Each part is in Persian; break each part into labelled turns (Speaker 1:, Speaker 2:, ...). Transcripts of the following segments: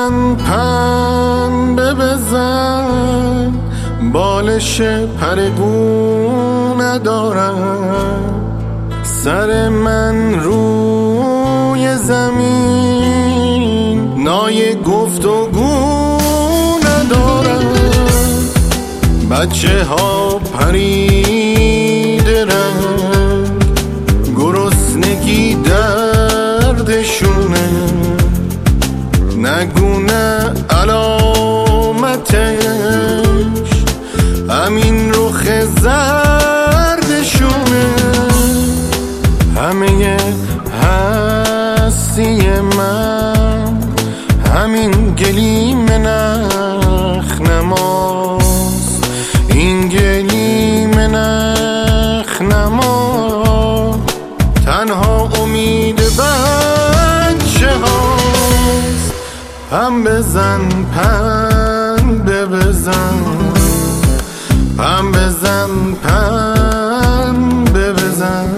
Speaker 1: بزن پنبه بزن، بالش پرگو ندارم، سر من روی زمین نای گفتگو ندارم. بچه ها پرید رنگ، گرسنگی دردشونه، نگونه علامتش همین رخ زردشونه. همه هستی من همین گلیم نخنماست، این گلیم نخنما تنها امید بچه هاست. هم بزن پنبه بزن، هم بزن پنبه بزن.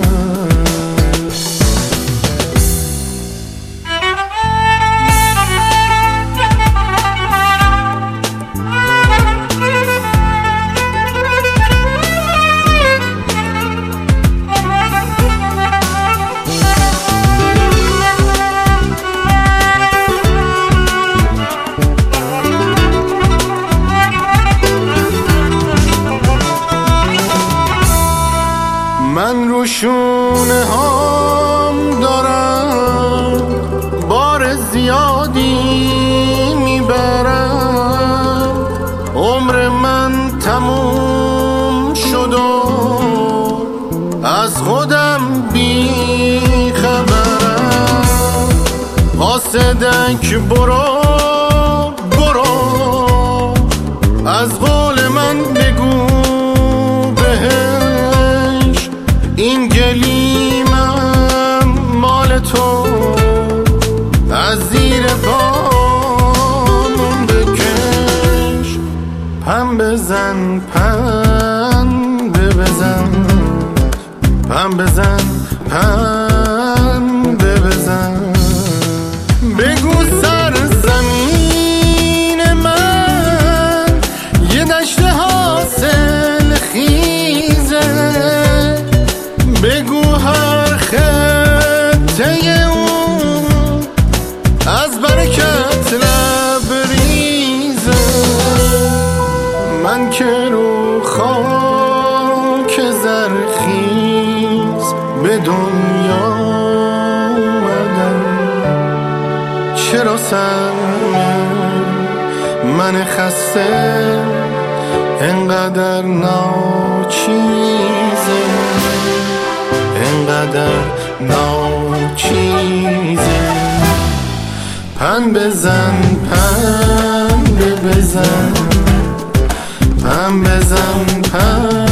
Speaker 1: من رو شونه هام دارم بار زیادی میبرم، عمر من تموم شد و از خودم بی خبرم. قاصدک برو برو، از قول من بگو بهش، این گلیمم مال تو، از زیر پامون بکش. پم بزن پنبه بزن، پم بزن پنبه بزن. بگو سرزمین من یه دشت حاصل خیزه، بگو هر خطه اون از برکت لبریزه. من که رو خاک زرخیز به دنیا اومدم، چرا سرم من خسته انقدر ناچیزه، انقدر ناچیزه. پن بزن پنبه بزن، پن بزن پن